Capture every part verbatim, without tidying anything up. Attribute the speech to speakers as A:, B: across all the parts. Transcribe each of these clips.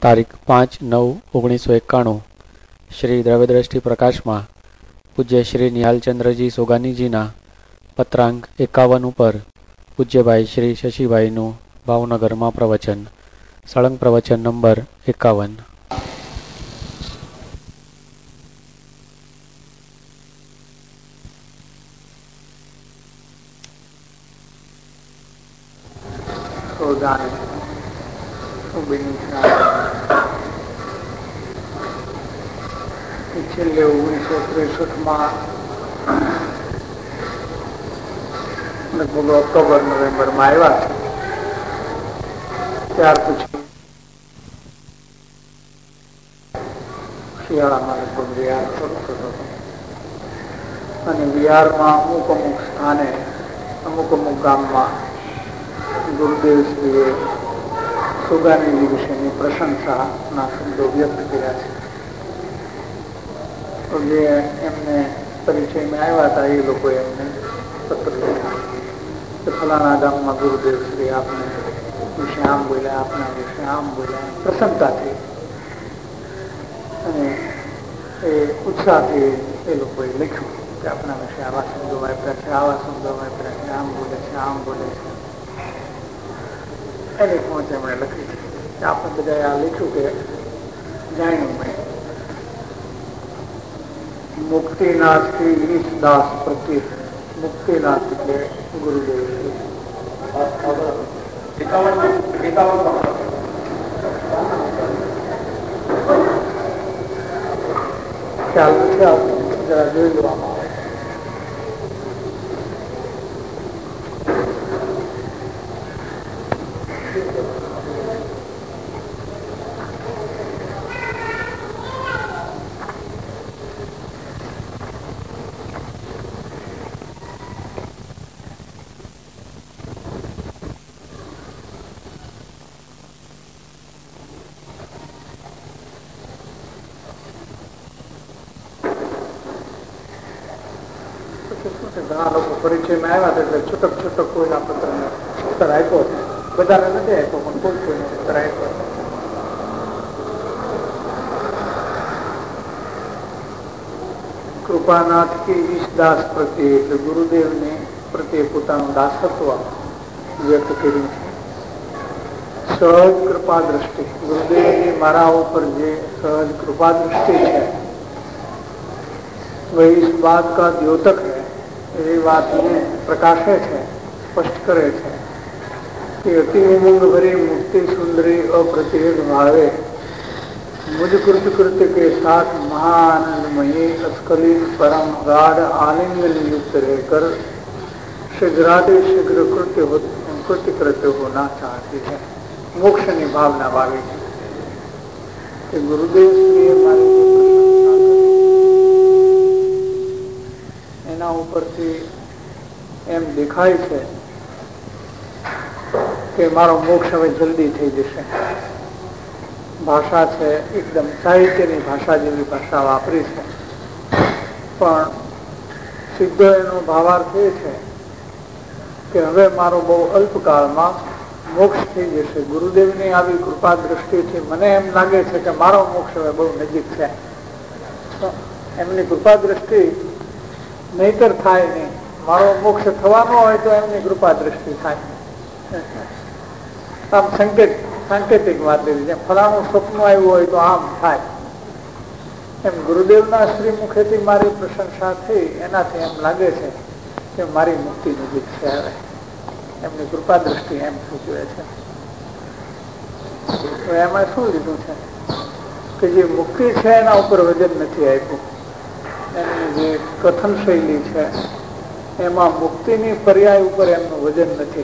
A: તારીખ પાંચ નવ ઓગણીસો એકાણું શ્રી દ્રવ્યદ્રષ્ટિ પ્રકાશમાં પૂજ્ય શ્રી નિહાલચંદ્રજી સોગાનીજીના પત્રાંક એકાવન ઉપર પૂજ્યભાઈ શ્રી શશીભાઈનું ભાવનગરમાં પ્રવચન. સળંગ પ્રવચન નંબર એકાવન.
B: છેલ્લે ઓગણીસો ત્રેસઠ માં લગભગ ઓક્ટોબર નવેમ્બર માં આવ્યા છે. ત્યાર પછી શિયાળામાં લગભગ વિહાર શરૂ થતો હતો અને વિહારમાં અમુક અમુક સ્થાને અમુક અમુક ગામમાં ગુરુદેવશ્રીએ સોગાનીજી વિશેની પ્રશંસાના શબ્દો વ્યક્ત કર્યા છે. જે એમને પરિચયમાં આવ્યા હતા એ લોકો એમને પત્ર લખ્યા કે ફલાણા ગામમાં ગુરુદેવ શ્રી આપને વિશે આમ બોલ્યા, આપના વિશે આમ બોલ્યા, પ્રસન્નતા થઈ અને એ ઉત્સાહથી એ લોકોએ લખ્યું કે આપના વિશે આવા શબ્દો વાપર્યા છે, આવા શબ્દો વાપર્યા છે, આમ બોલે છે, આમ બોલે છે. એને પહોંચ એમણે લખી છે. આપણે બધા આ લખ્યું કે જાણ્યું મેં મુક્તિનાથ શ્રી વીસ દાસ પ્રત્યે. મુક્તિનાથ એટલે ગુરુદેવ શ્રી ખ્યાલ નથી આવતો, જરા જોઈ લેવામાં આવે. ઘણા લોકો પરિચયમાં આવ્યા હતા એટલે છૂટક છૂટક કોઈના પત્રને ઉત્તર આપ્યો છે. બધાને નથી આપ્યો પણ કોઈ કોઈને ઉત્તર આપ્યો. કૃપાનાથ કે ઈશદાસ પ્રત્યે એટલે ગુરુદેવને પ્રત્યે પોતાનું દાસત્વ વ્યક્ત કર્યું છે. સહજ કૃપા દ્રષ્ટિ, ગુરુદેવની મારા ઉપર જે સહજ કૃપા દ્રષ્ટિ છે वह इस बात का द्योतक है, એ વાતને પ્રકાશે છે, સ્પષ્ટ કરે છે કે અતિ ઉમંગ ભરી મુક્તિ સુંદરી અप्रतिहत भावे मुझ कृत कृत्य के साथ महाआनंदमयी अस्खलित परम गाढ़ आलिंगन युक्त रहकर शीघ्राति शीघ्र कृत्य कृत्य कृत्य होना चाहती है. મોક્ષની ભાવના ભાવી છે કે ગુરુદેવ શ્રીએ મારી એના ઉપરથી એમ દેખાય છે કે મારો મોક્ષ હવે જલ્દી થઈ જશે. ભાષા છે એકદમ સાહિત્યની ભાષા જેવી ભાષા વાપરી છે, પણ સીધો એનો ભાવાર્થ એ છે કે હવે મારો બહુ અલ્પકાળમાં મોક્ષ થઈ જશે. ગુરુદેવની આવી કૃપા દ્રષ્ટિથી મને એમ લાગે છે કે મારો મોક્ષ હવે બહુ નજીક છે. એમની કૃપા દ્રષ્ટિ નહીતર થાય નહીં. મારો મોક્ષ થવાનો હોય તો એમની કૃપા દ્રષ્ટિ થાય. આમ સંકેત સાંકેતિક વાત લીધી, જેમ ફલાણું સ્વપ્ન આવ્યું હોય તો આમ થાય, એમ ગુરુદેવના શ્રી મુખેથી મારી પ્રશંસા થઈ એનાથી એમ લાગે છે કે મારી મુક્તિ નજીક છે. હવે એમની કૃપા દ્રષ્ટિ એમ સૂચવે છે. તો એમાં શું લીધું છે કે જે મુક્તિ છે એના ઉપર વજન નથી આપ્યું. એની જે કથન શૈલી છે એમાં મુક્તિની પર્યાય ઉપર એમનું વજન નથી.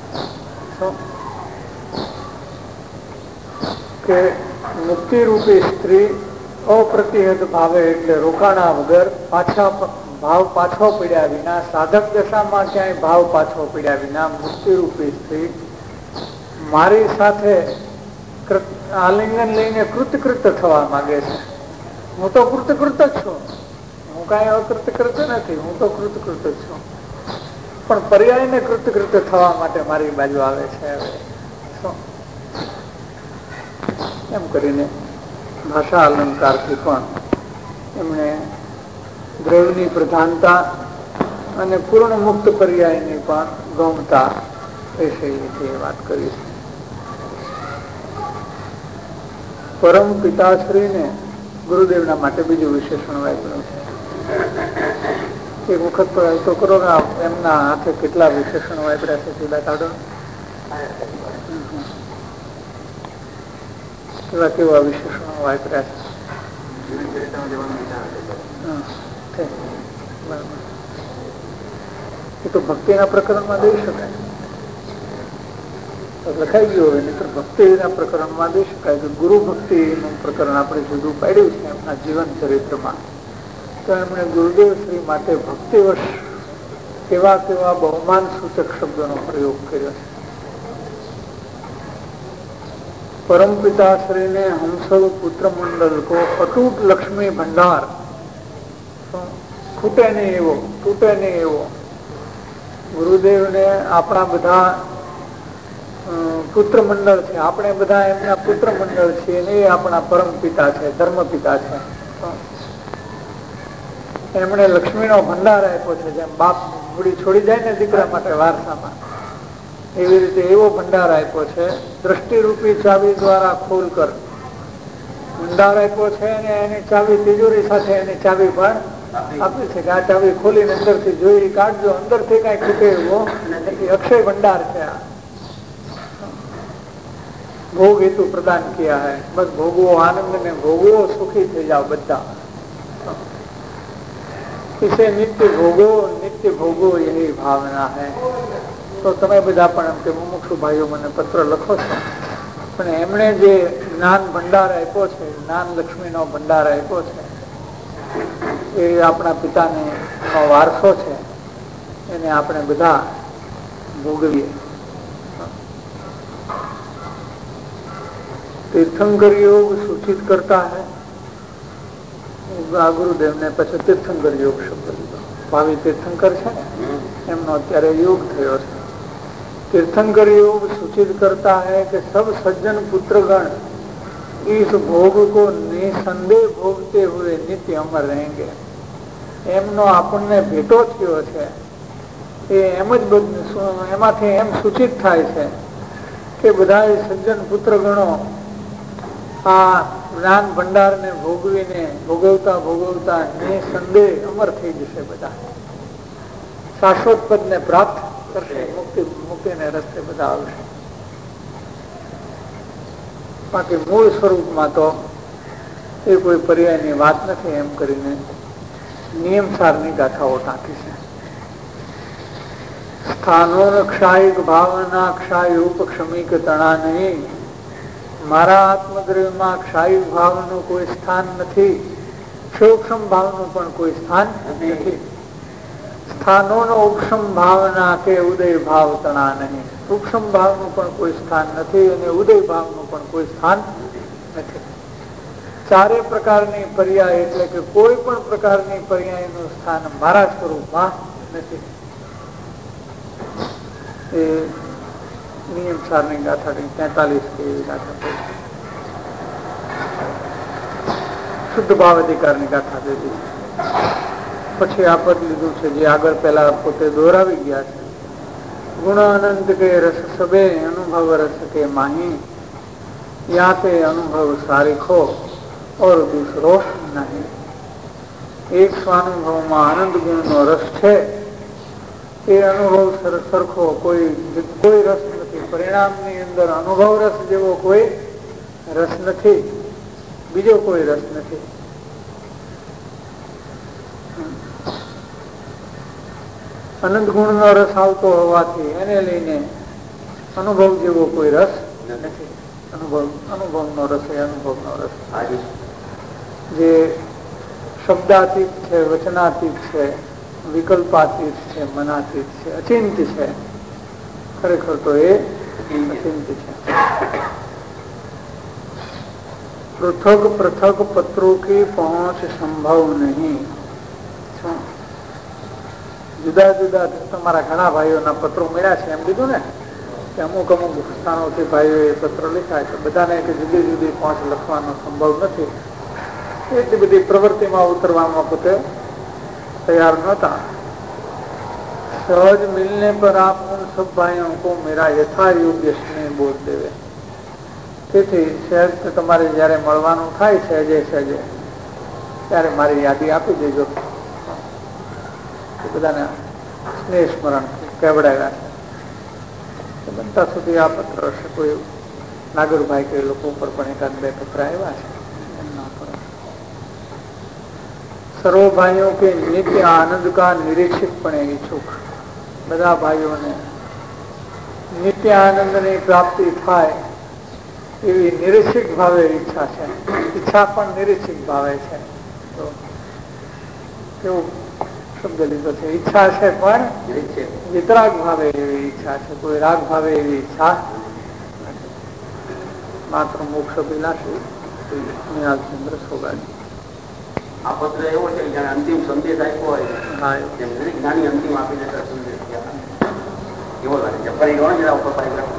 B: કે મુક્તિ રૂપી સ્ત્રી અપ્રતિહત ભાવે એટલે રોકાણા વગર પાછા ભાવ પાછો પડ્યા વિના, સાધક દશામાં ક્યાંય ભાવ પાછો પડ્યા વિના મુક્તિ રૂપી સ્ત્રી મારી સાથે આલિંગન લઈને કૃતકૃત થવા માંગે છે. હું તો કૃતકૃત જ છું, હું કઈ અકૃતકૃત નથી, હું તો કૃતકૃત જ છું, પણ પર્યાયને કૃતકૃત થવા માટે મારી બાજુ આવે છે. હવે શું એમ કરીને ભાષા અલંકારથી પણ એમણે દ્રવ્યની પ્રધાનતા અને પૂર્ણ મુક્ત પર્યાયની પણ ગૌણતા વિશે વાત કરી છે. પરમ પિતાશ્રીને ગુરુદેવના માટે બીજું વિશેષણ વાપર્યું છે. એક વખત તો કરો ને એમના હાથે કેટલા વિશેષણો વાપર્યા છે સીધા કાઢો. કેવા કેવા વિશેષણો વાપર્યા છે. એ તો ભક્તિના પ્રકરણમાં દઈ શકાય, લખાઈ ગયું હોય નહીં તો ભક્તિના પ્રકરણમાં દઈ શકાય કે ગુરુ ભક્તિનું પ્રકરણ આપણે જુદું પાડ્યું છે એમના જીવન ચરિત્રમાં. તો એમણે ગુરુદેવ શ્રી માટે ભક્તિવશ કેવા કેવા બહુમાન સૂચક શબ્દોનો પ્રયોગ કર્યો છે. પરમ પિતાશ્રીને હમસવ પુત્ર મંડળ કો અતૂટ લક્ષ્મી ભંડાર, ખૂટે નહીં એવો, તૂટે નહીં એવો. ગુરુદેવને આપણા બધા પુત્ર મંડળ છે, આપણે બધા એમના પુત્ર મંડળ છીએ ને એ આપણા પરમ પિતા છે, ધર્મ પિતા છે. એમણે લક્ષ્મીનો ભંડાર આપ્યો છે. જેમ બાપ મૂડી છોડી જાય ને દીકરા માટે વારસામાં, એવી રીતે એવો ભંડાર આપ્યો છે. દ્રષ્ટિરૂપી ચાવી દ્વારા ખોલ કર ભંડાર આપ્યો છે અને એની ચાવી તિજોરી સાથે એની ચાવી પણ આપી છે કે આ ચાવી ખોલીને અંદરથી જોઈ કાઢજો, અંદરથી કઈ ખૂટે એવો અક્ષય ભંડાર છે. આ ભોગ હેતુ પ્રદાન કિયા હૈ, બસ ભોગવો આનંદ ને ભોગવો, સુખી થઈ જાઓ બધા. इसे नित्य भोगो नित्य भोगो यही भावना है. તો તમે બધા પણ એમ કે મુમુક્ષુ ભાઈઓ મને પત્ર લખો છો, પણ એમણે જે જ્ઞાન ભંડાર આપ્યો છે, જ્ઞાન લક્ષ્મીનો ભંડાર આપ્યો છે, એ આપણા પિતાને નો વારસો છે, એને આપણે બધા ભોગવીએ. तीर्थंकर योग सूचित करता है. गुरुदेव ने પછી તીર્થંકર યોગ શબ્દ લીધો. ભાવિ તીર્થંકર છે ને એમનો અત્યારે યોગ થયો છે. तीर्थंकर योग सूचित करता है कि सब सज्जन पुत्रगण इस भोग को निसंदेह भोगते हुए नित्य अमर रहेंगे. એમનો આપણને ભેટો થયો છે એ એમ જ એમાંથી એમ સૂચિત થાય છે કે બધા સજ્જન પુત્રગણો આ જ્ઞાન ભંડાર ને ભોગવીને ભોગવતા ભોગવતા નિસંદેહ અમર થઈ જશે. બધા શાશ્વત પદ ને પ્રાપ્ત કરશે, મુક્તિ મુક્તિને રસ્તે બધા આવશે. બાકી મૂળ સ્વરૂપમાં તો એ કોઈ પર્યાયની વાત નથી એમ કરીને નિયમસારની ગાથાઓ ટાંકી છે. સ્થાનો ક્ષાયિક ભાવના ક્ષાય ઉપક્ષમિક તણા નહીં. મારા આત્મદ્રવ્યમાં ક્ષાયિક ભાવનું કોઈ સ્થાન નથી, ક્ષોક્ષમ ભાવનું પણ કોઈ સ્થાન નથી. સ્થાનોનો ઉપક્ષમ ભાવના કે ઉદય ભાવ તણા નહીં. ઉપક્ષમ ભાવનું પણ કોઈ સ્થાન નથી અને ઉદય ભાવનું પણ કોઈ સ્થાન નથી. ચારે પ્રકારની પર્યાય એટલે કે કોઈ પણ પ્રકારની પર્યાયનું સ્થાન મારા સ્વરૂપમાં નથી. એ નિયમ સારની ગાથા તેતાલીસ કે એવી ગાથા શુદ્ધ ભાવ અધિકારની ગાથા દીધી. પછી આ પદ લીધું છે જે આગળ પેલા પોતે દોરાવી ગયા છે. ગુણ અનંત કે રસ સબે અનુભવ રસ કે માહી, યા તે અનુભવ સારીખો ઓર દૂસરો નહીં. એક સ્વાનુભવમાં આનંદ ગુણનો રસ છે, એ અનુભવ સરખો કોઈ કોઈ રસ નથી. પરિણામની અંદર અનુભવ રસ જેવો કોઈ રસ નથી, બીજો કોઈ રસ નથી. અનંત ગુણનો રસ આવતો હોવાથી એને લઈને અનુભવ જેવો કોઈ રસ નથી. અનુભવ અનુભવનો રસ એ અનુભવનો રસ જે શબ્દાતીત છે, વચનાતીત છે, વિકલ્પાતીત છે, મનાતીત છે, અચિંત છે. ખરેખર તો એ અચિંત છે. પૃથક પૃથક પત્રો કી પહોંચ સંભવ નહીં. જુદા જુદા તમારા ઘણા ભાઈઓના પત્રો મળ્યા છે એમ કીધું ને, કે અમુક અમુક સ્થાનોથી ભાઈઓએ પત્ર લખ્યા છે. બધાને કે જુદી જુદી પહોંચ લખવાનો સંભવ નથી. એટલી બધી પ્રવૃત્તિમાં ઉતરવામાં પોતે તૈયાર નહોતા. સહજ મિલને પર આપ ઉન સબ ભાઈઓ કો મેરા યથા યોગ્ય સ્નેહ બોધ દેવે. તેથી સહેજ તમારે જયારે મળવાનું થાય સહેજે સહેજે ત્યારે મારી યાદી આપી દેજો. બધાને સ્નેહ સ્મરણ કેવડાવ્યા છે. બનતા સુધી આ પત્ર હશે. કોઈ નાગરભાઈ કે લોકો ઉપર પણ એકાદ બે પત્ર આવ્યા છે. એમના પર સર્વ ભાઈઓ કે નિત્ય આનંદ કા નિરીક્ષિત પણ ઈચ્છુક. બધા ભાઈઓને નિત્ય આનંદની પ્રાપ્તિ થાય એવી નિરીક્ષિત ભાવે ઈચ્છા છે. ઈચ્છા પણ નિરીક્ષિત ભાવે છે. તો કેવું શબ્દ લીધો છે? ઈચ્છા છે પણ વિતરાગ ભાવે એવી ઈચ્છા છે. કોઈ રાગ ભાવે એવી ઈચ્છા માત્ર મોક્ષ અભિલાષી નિહાલચંદ્ર સોગાજી.
C: આ પત્ર એવો છે કે અંતિમ સંદેશ આપ્યો હોય એમ દરેક જ્ઞાની અંતિમ આપીને સંદેશ એવો લાગે છે. ફરી ગણો જરા ઉપર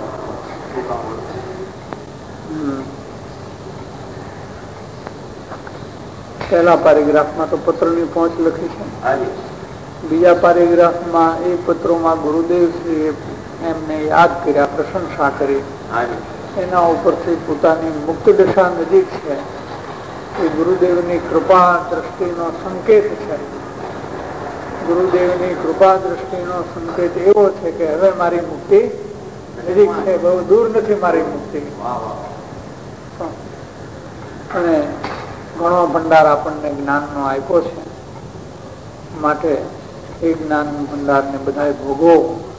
B: પહેલા પેરેગ્રાફમાં તો પત્રની પહોંચ લખી છે. બીજા પેરેગ્રાફમાં એ પત્રોમાં ગુરુદેવ શ્રી એમને યાદ કર્યા, પ્રશંસા કરી. એના ઉપરથી પોતાની મુક્ત દશા નજીક છે એ ગુરુદેવની કૃપા દ્રષ્ટિનો સંકેત છે. ગુરુદેવની કૃપા દ્રષ્ટિનો સંકેત એવો છે કે હવે મારી મુક્તિ નજીક છે, બહુ દૂર નથી મારી મુક્તિ. અને ઘણો ભંડાર આપણને જ્ઞાનનો આપ્યો છે, માટે એ જ્ઞાન ભંડારને બધાએ ભોગવો.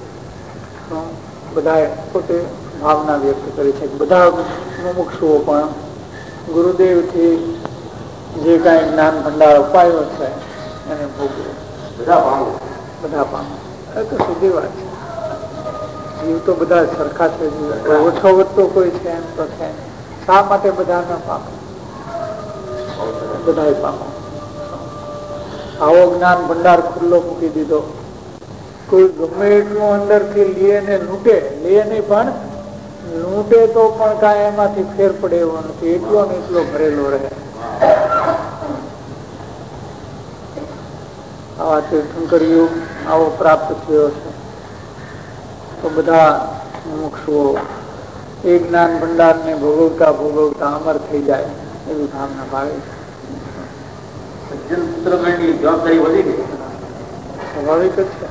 B: બધાએ પોતે ભાવના વ્યક્ત કરી છે. બધા મુમુક્ષુઓ પણ ગુરુદેવથી જે કાંઈ જ્ઞાન ભંડાર અપાયો છે એને ભોગવો.
C: બધા પામો
B: બધા પામો એ તો સીધી વાત છે. જીવ તો બધા સરખા છે. ઓછો વધતો કોઈ છે એમ તો છે. શા માટે બધા ન પામે? બધા પામો. આવો જ્ઞાન ભંડાર ખુલ્લો મૂકી દીધો. કોઈ ગમે એટલું અંદરથી લે ને લૂંટે, લે નહીં પણ લૂંટે તો પણ કાંઈ એમાંથી ફેર પડે એવો નથી. એટલો ને એટલો ભરેલો રહે. આવા તીર્થંકર યુગ આવો પ્રાપ્ત થયો છે. તો બધા મુમુક્ષુઓ એ જ્ઞાન ભંડાર ને ભોગવતા ભોગવતા અમર થઈ જાય એવી ભાવના ભાવે છે.
C: જવાબદારી વધી ગઈ,
B: સ્વાભાવિક જ છે.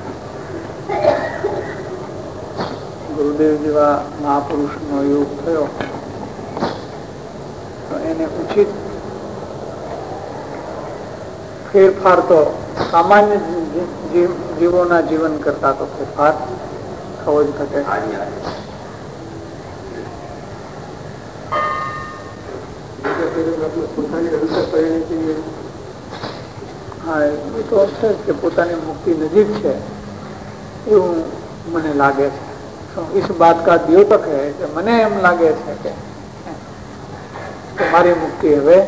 B: ગુરુદેવ જેવા મહાપુરુષનો યોગ થયો તો એને ઉચિત ફેરફાર તો સામાન્ય જીવોના જીવન કરતા તો ફેરફાર થવો જ ઘટે. હા, એ તો છે કે પોતાની મુક્તિ નજીક છે એવું મને લાગે છે. इस बात का द्योतक है कि મને એમ લાગે છે કે મારી મુક્તિ હવે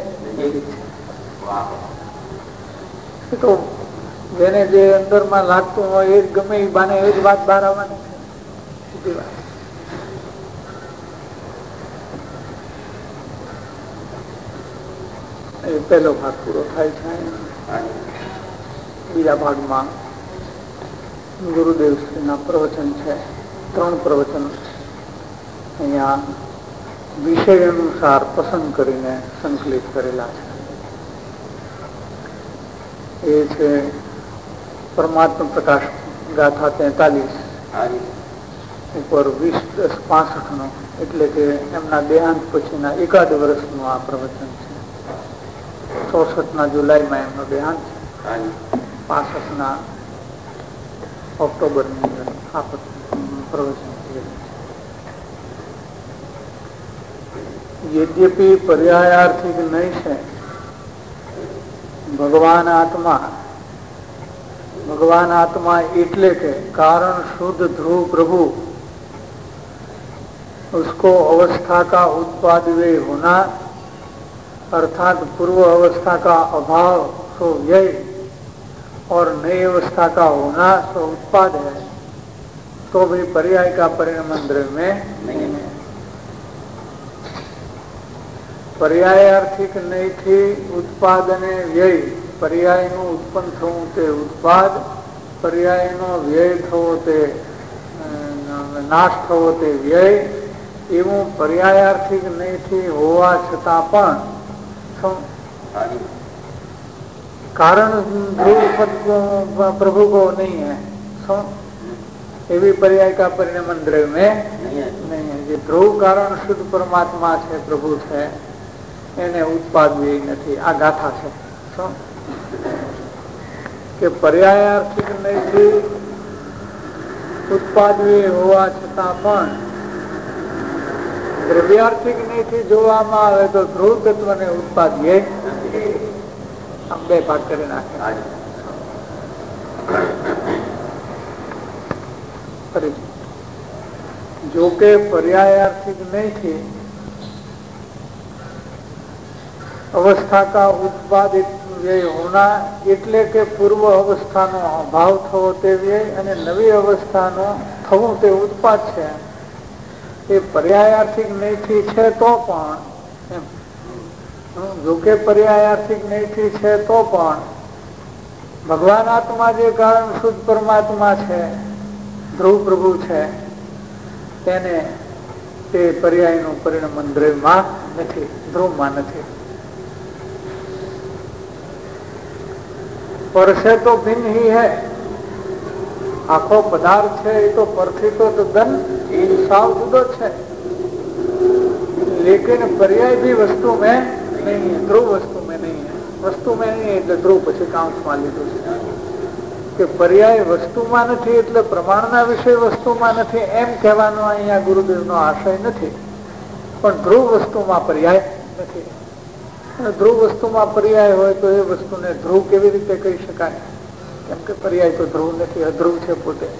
B: તો જેને જે અંદરમાં લાગતું હોય એ ગમે એ બાને એ જ વાત બહાર આવવાની છે. સીધી વાત. એ પહેલો ભાગ પૂરો થાય છે. બીજા ભાગમાં ગુરુદેવ શ્રીના પ્રવચન છે. ત્રણ પ્રવચન અહીંયા વિષય અનુસાર પસંદ કરીને સંકલિત કરેલા છે. એ છે પરમાત્મા પ્રકાશ ગાથા તેતાલીસ ઉપર વીસ દસ પાસઠ નો, એટલે કે એમના દેહાંત પછીના એકાદ વર્ષનું આ પ્રવચન છે. ચોસઠ ના જુલાઈમાં એમનો દેહાંત છે. પાસઠ ના ઓક્ટોબરની અંદર આ પ્રવચન यद्यपि पर्यायार्थिक नहीं है, भगवान आत्मा भगवान आत्मा એટલે કે कारण शुद्ध ध्रुव प्रभु उसको अवस्था का उत्पादव्यय होना अर्थात पूर्व अवस्था का अभाव सो व्यय और नई अवस्था का होना सो उत्पाद है। तो भी पर्याय का परिणाम द्रव्य में नहीं है। पर्यायार्थिक नहीं थी उत्पाद ने व्यय, पर्याय નું ઉત્પન્ન થવું તે ઉત્પાદ, પર્યાયનો વ્યય થવો તે નાશ થવો તે વ્યય, એવું પર્યાયાર્થિક નહીં હોવા છતાં પણ कारण ध्रुव प्रभु को नहीं है, ये भी पर्याय का परिणाम द्रव्य में नहीं है। जो ध्रुव कारण शुद्ध परमात्मा है, प्रभु है, એને ઉત્પાદ વ્યય નથી। આ ગાથા છે કે પર્યાયાર્થિક નહીં ઉત્પાદ વ્યય હોવા છતાં પણ દ્રવ્યાર્થિક નહીં જોવામાં આવે તો ધ્રુવ તત્વને ઉત્પાદ વ્યય આમ બે ભાગ કરી નાખે। જો કે पर्यायार्थिक नहीं थी अवस्था का उत्पादित व्यय होना એટલે કે પૂર્વ અવસ્થાનો અભાવ થવો તે વ્યય અને નવી અવસ્થાનો થવું તે ઉત્પાદ છે। એ पर्यायार्थिक नहीं છે તો પણ જો કે पर्यायार्थिक नहीं છે તો પણ ભગવાન આત્મા જે કારણ શુદ્ધ પરમાત્મા છે, ધ્રુવ પ્રભુ છે, તેને તે પર્યાયનું પરિણામ દ્રવ્યમાં નથી, ધ્રુવમાં નથી। पर से तो भिन्न ही है, आखो पदार्थ है ये तो परथी तो तद्दन साव जुदो है, लेकिन पर्याय भी वस्तु में नहीं है, ध्रुव वस्तु में नहीं है। वस्तु में नहीं है ध्रुव पछी कांसમાં લીધું છે કે पर्याय વસ્તુમાં નથી એટલે પ્રમાણના વિષય વસ્તુમાં નથી એમ કહેવાનો અહીંયા ગુરુદેવનો આશય નથી, પણ ध्रुव વસ્તુમાં पर्याय નથી। ध्रुव वस्तुમાં पर्याय હોય તો એ વસ્તુને ધ્રુવ કેવી રીતે કહી શકાય? કેમ કે पर्याय તો ધ્રુવ નથી, અધ્રુવ છે પોતે।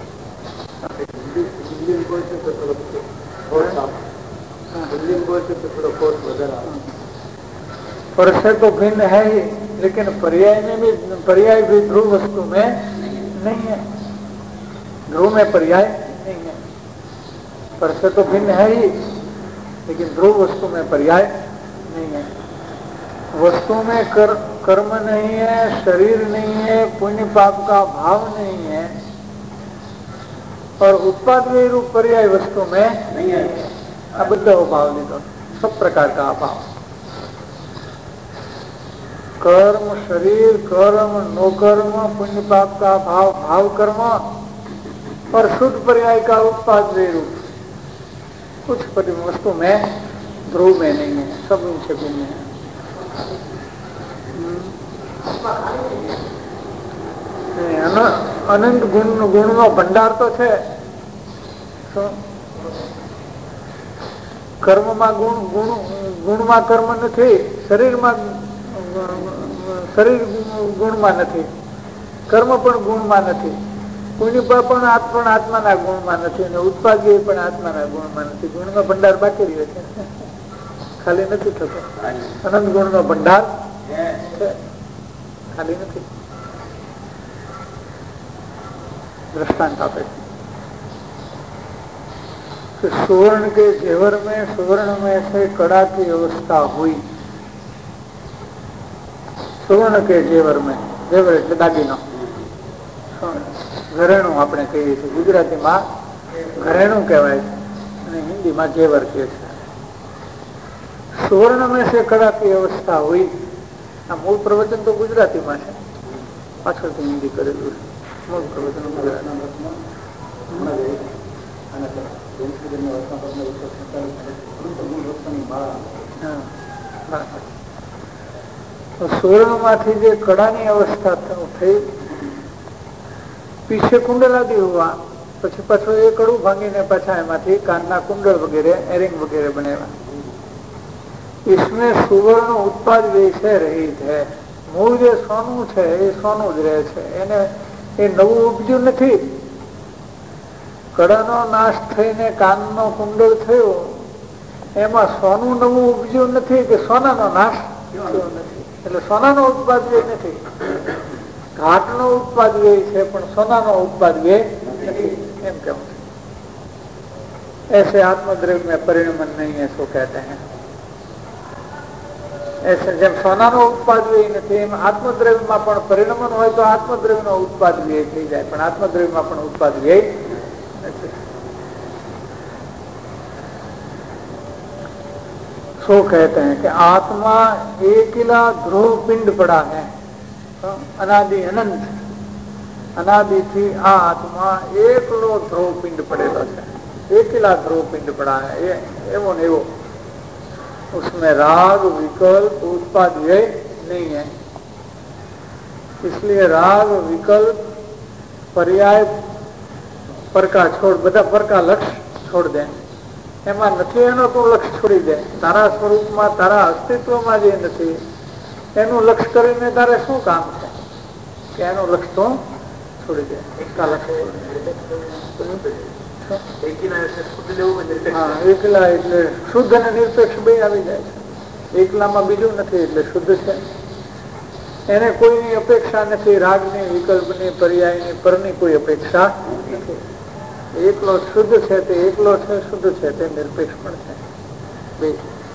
B: पर से तो भिन्न है ही, लेकिन पर्याय में भी पर्याय भी ध्रुव वस्तु में नहीं है, ध्रुव में पर्याय नहीं है। पर से तो भिन्न है ही, लेकिन ध्रुव वस्तु में पर्याय नहीं है। वस्तु में कर, कर्म नहीं है, शरीर नहीं है, पुण्य पाप का भाव नहीं है, और उत्पाद व्यय रूप पर्याय वस्तु में नहीं है। आ બધા અભાવ લીધો, सब प्रकार का अभाव। कर्म, शरीर, कर्म, नो कर्म, पुण्य पाप का भाव, भाव कर्म और शुद्ध पर्याय का उत्पाद व्यय रूप कुछ वस्तु में ध्रुव में नहीं है, सब उनसे भिन्न है। अनंत गुण गुण नो भंडार तो है, कर्म में गुण गुण गुण में कर्म नहीं, शरीर में शरीर गुण में नहीं, कर्म पण गुण में नहीं, पुण्य पण आत्मा आत्मा ना गुण में नहीं, उत्पाद पण आत्मा ना गुण में नहीं। गुण नो भंडार बाकी रहे छे, खाली नहीं थतो। अनंत गुण नो भंडार खाली नहीं। दृष्टांत आपे सुवर्ण के जेवर में सुवर्ण में से कड़ा की अवस्था हुई। सुवर्ण के जेवर में, जेवर એટલે દાગીનો, ઘરેણું આપણે કહીએ છીએ, ગુજરાતીમાં ઘરેણું કહેવાય છે અને હિન્દીમાં જેવર કહે છે। सुवर्ण में से कड़ा की अवस्था हुई, आ मूल प्रवचन तो गुजराती में है, पाछળ થી હિન્દી કરેલું છે। મૂળ પ્રવચન ગુજરાતી। सुवर्ण माथी जे कड़ानी अवस्था थई, पीछे कुंडल आदि हुआ, પછી પાછો એ કડું ભાંગીને પાછા એમાંથી કાનના કુંડળ વગેરે એરિંગ વગેરે બનેવા। इसमें सुवर्ण उत्पाद विषय रहित है। मूल जो सोनू है ये सोनू ज रहे छे, एने ए नवुं उपज्युं नथी। कड़ानो नाश थईने काननो कुंडल थयो, एमां सोनू नवुं उपज्युं नथी के सोनानो नाश थयो नथी, એટલે સોનાનો ઉત્પાદ વ્યય નથી। ઘાટનો ઉત્પાદ વ્યય છે પણ સોનાનો ઉત્પાદ વ્યય નથી, એમ કહેવું। ऐसे आत्मद्रव्य में परिणमन नहीं है, सो कहते हैं। ऐसे જેમ સોનાનો ઉત્પાદ વ્યય નથી એમ આત્મદ્રવ્યમાં પણ પરિણમન હોય તો આત્મદ્રવ્યનો ઉત્પાદ વ્યય થઈ જાય, પણ આત્મદ્રવ્યમાં પણ ઉત્પાદ વ્યય નથી। सो कहते हैं कि आत्मा एकिला ध्रुव पिंड पड़ा है, अनादि अनंत अनादि थी आ आत्मा एकलो ध्रुव पिंड पड़ेलो है, एकिला ध्रुव पिंड पड़ा है, ये एवो ने एवो, उसमें राग विकल्प उत्पाद व्यय नहीं है। इसलिए राग विकल्प पर्याय पर का छोड़ बधा पर का लक्ष्य छोड़ दे, एमां नथी एनो तो लक्ष्य छोड़ी दे। तारा स्वरूप में तारा अस्तित्व में जे नथी एनु लक्ष्य करीने तारे शुं काम छे कि एनु लक्ष्य तो छोड़ी दे। एकला लक्ष्य हाँ, एकला એટલે શુદ્ધ અને નિરપેક્ષ બે આવી જાય છે। એકલામાં બીજું નથી એટલે શુદ્ધ છે, એને કોઈની અપેક્ષા નથી, રાગની, વિકલ્પની, પર્યાયની, પરની કોઈ અપેક્ષા નથી। એકલો શુદ્ધ છે તે એકલો છે, શુદ્ધ છે તે નિરપેક્ષ પણ છે બે।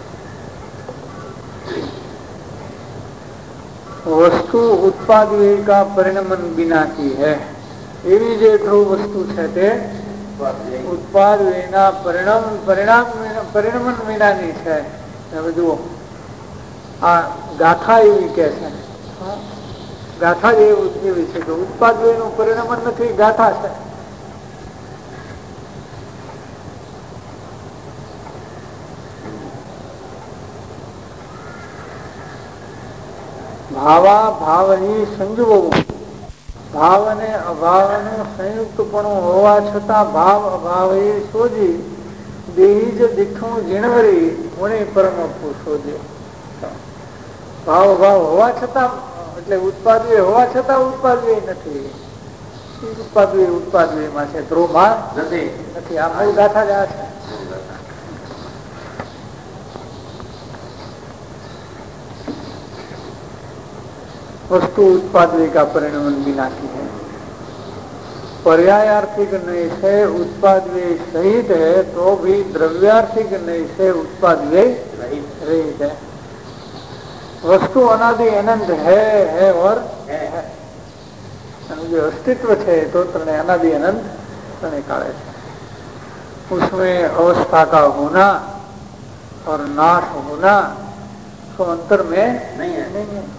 B: वस्तु उत्पाद व्यय का परिणमन बिना की है, एवी जे ध्रुव वस्तु है ते उत्पाद व्ययना परिणाम परिणाम परिणमन विनानी है। હવે જુઓ આ ગાથા એવી કે છે, ગાથા એવી છે કે ઉત્પાદ વ્યયનું પરિણમન નથી, ગાથા છે। ભાવા ભાવની સંજોગવું, ભાવ અને અભાવનું સંયુક્તપણું હોવા છતાં ભાવ અભાવે શોધી દેહીજ દીઠું જીણવરી ગુણે પરમ શોધે। ભાવ અભાવ હોવા છતાં એટલે ઉત્પાદવી હોવા છતાં ઉત્પાદવી નથી, ઉત્પાદવી ઉત્પાદવીમાં છે, ધ્રુવમાં નથી નથી આ મૂળ ગાથા જ આ છે। वस्तु उत्पादवी का परिणमन बिना की है, पर्यायार्थिक नहीं से उत्पाद व्यय सहित है तो भी द्रव्यार्थिक नहीं से उत्पाद व्यय रहित है। वस्तु अनादि अनंत है है और है, है। जो अस्तित्व है तो तने अनादि अनंत तने काले है, उसमें अवस्था का होना और नाश होना तो अंतर में नहीं है, नहीं है।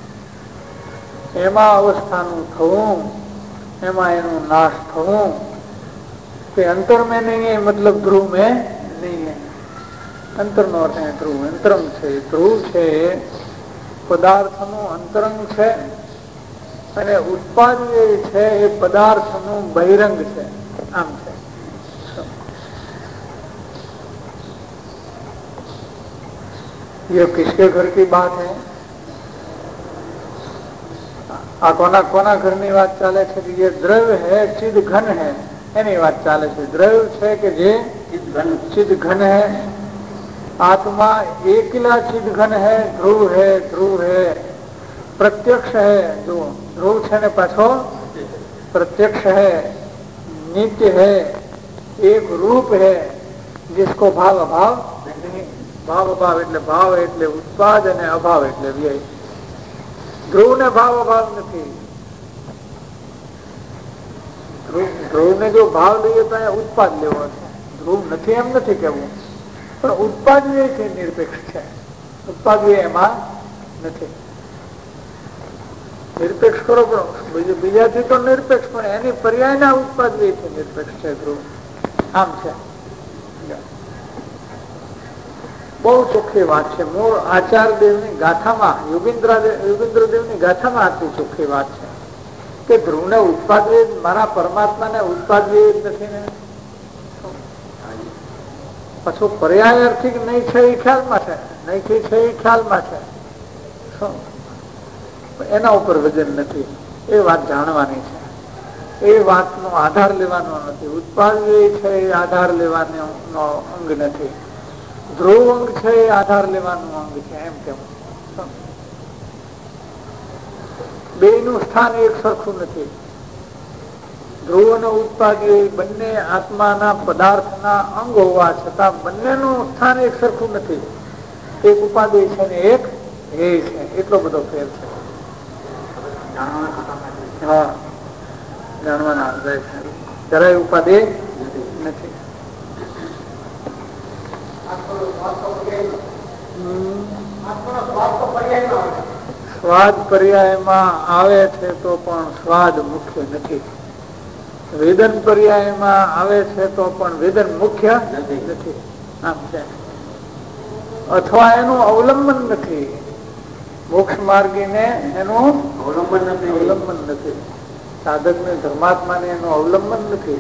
B: એમાં અવસ્થાનું થવું, એમાં એનું નાશ થવું કે અંતર में नहीं है, मतलब ध्रुव में नहीं है। अंतर નો અર્થ है ध्रुव, अंतरंग છે। ध्रुव છે પદાર્થનું અંતરંગ છે અને ઉત્પાદ છે એ પદાર્થનું બહિરંગ છે, આમ છે। ये किसके घर की बात है? आ कोना कोना घरनी बात चाले छे कि ये द्रव्य है चिद घन है, एनी बात चाले छे। द्रव्य छे कि जे चिद घन है, आत्मा एकला चिद घन है, ध्रुव है, ध्रुव है, प्रत्यक्ष है, जो ध्रुव छे ने पाछो प्रत्यक्ष है, नित्य है, एक रूप है, जिसको भाव अभाव नहीं। भाव अभाव એટલે ભાવ એટલે ઉત્પાદ અને અભાવ એટલે વ્યય। ध्रुव ने भाव अभाव नहीं, ध्रुव ध्रुव ने जो भाव लिए तो उत्पाद लेवो है, ध्रुव नहीं एम नहीं कहूं, पर उत्पाद व्यय से निरपेक्ष है, उत्पाद व्यय एमां नहीं। निरपेक्ष करो पण बीजाथी तो निरपेक्ष पण एनी पर्यायना उत्पाद व्यय से निरपेक्ष है ध्रुव, आम है। बहु ચોખ્ખી વાત છે। મૂળ આચાર દેવની ગાથામાં યોગેન્દ્ર યોગેન્દ્ર દેવની ગાથામાં આટલી ચોખ્ખી વાત છે કે ધ્રુવને ઉત્પાદવે મારા પરમાત્માને ઉત્પાદવે જ નથી ને, પાછું પર્યાયાર્થિક નહીં છે એ ખ્યાલમાં છે, નહીં છે એ ખ્યાલમાં છે, એના ઉપર વજન નથી, એ વાત જાણવાની છે। એ વાતનો આધાર લેવાનો નથી, ઉત્પાદવે છે એ આધાર લેવાનો અંગ નથી, ध्रुव अंग है आधार लेवानुं अंग है, एम कहूं। बेनु स्थान एक सरखुं नथी। ધ્રુવ અને ઉત્પાદી બંને આત્માના પદાર્થના અંગ હોવા છતાં બંનેનું સ્થાન એક સરખું નથી. એક ઉપાદેય છે ને એક ધ્યેય છે, એટલો બધો ફેર છે. હા, જાણવાના જરાય ઉપાદેય નથી. સ્વાદ પર્યાયમાં આવે છે તો પણ સ્વાદ મુખ્ય નથી. વેદન પર્યાયમાં આવે છે તો પણ વેદન મુખ્ય નથી. આમ છે. અથવા એનું અવલંબન નથી. મોક્ષ માર્ગીને એનું અવલંબન નથી. અવલંબન નથી. સાધક ને ધર્માત્મા ને એનું અવલંબન નથી.